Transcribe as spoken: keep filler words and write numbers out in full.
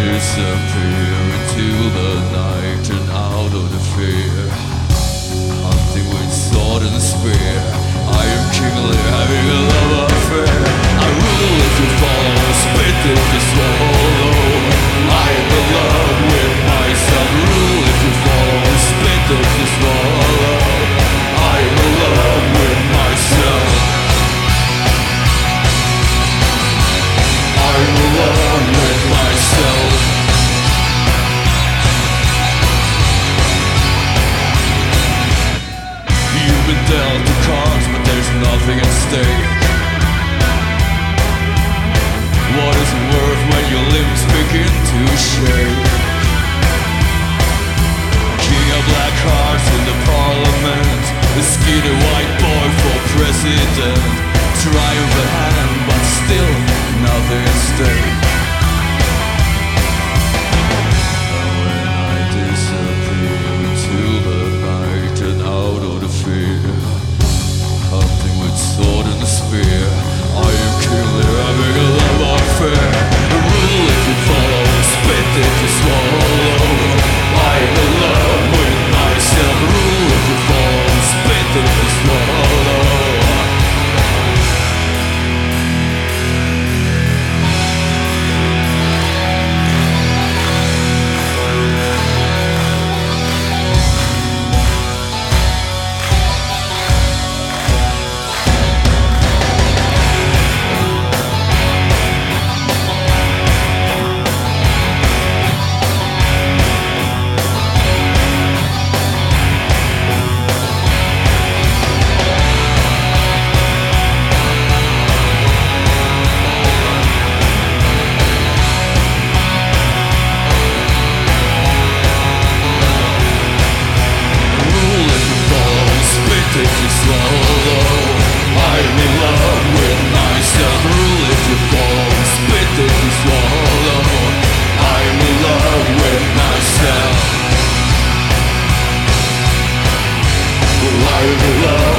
disappear into the night and out of the fear. Hunting with sword and spear, I am kingly, having a love affair. I rule if you follow, spit if you swallow. I am in love with myself. Rule if you follow, spit if you swallow. I am in love with myself. I'm alone with myself. You've been dealt the cards, but there's nothing at stake. What is it worth when your limbs begin to shake? King of black hearts in the parliament, a skinny white boy for president. Try of the hand, but still nothing at stake. And when I disappear into the night and out of the fear, hunting with sword and spear, I am kingly, having a love affair. A rule if you follow, spit if you swallow. I am in love with myself. Rule if you follow, spit if you swallow. Love